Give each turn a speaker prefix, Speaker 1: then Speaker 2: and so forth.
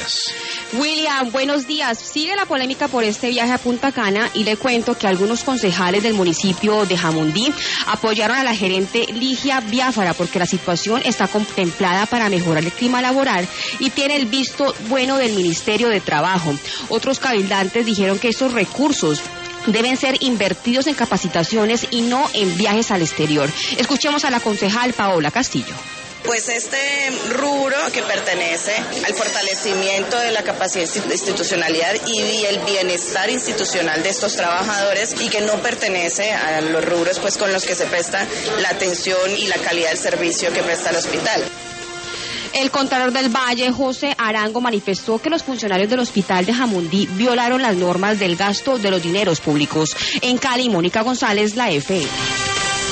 Speaker 1: días.
Speaker 2: William, buenos días. Sigue la polémica por este viaje a Punta Cana y le cuento que algunos concejales del municipio de Jamundí apoyaron a la gerente Ligia Biafara porque la situación está contemplada para mejorar el clima laboral y tiene el visto bueno del Ministerio de Trabajo. Otros cabildantes dijeron que esos recursos deben ser invertidos en capacitaciones y no en viajes al exterior. Escuchemos a la concejal Paola Castillo.
Speaker 3: Pues este rubro que pertenece al fortalecimiento de la capacidad de institucionalidad y el bienestar institucional de estos trabajadores y que no pertenece a los rubros pues con los que se presta la atención y la calidad del servicio que presta el hospital.
Speaker 2: El Contralor del Valle, José Arango, manifestó que los funcionarios del hospital de Jamundí violaron las normas del gasto de los dineros públicos. En Cali, Mónica González, la F.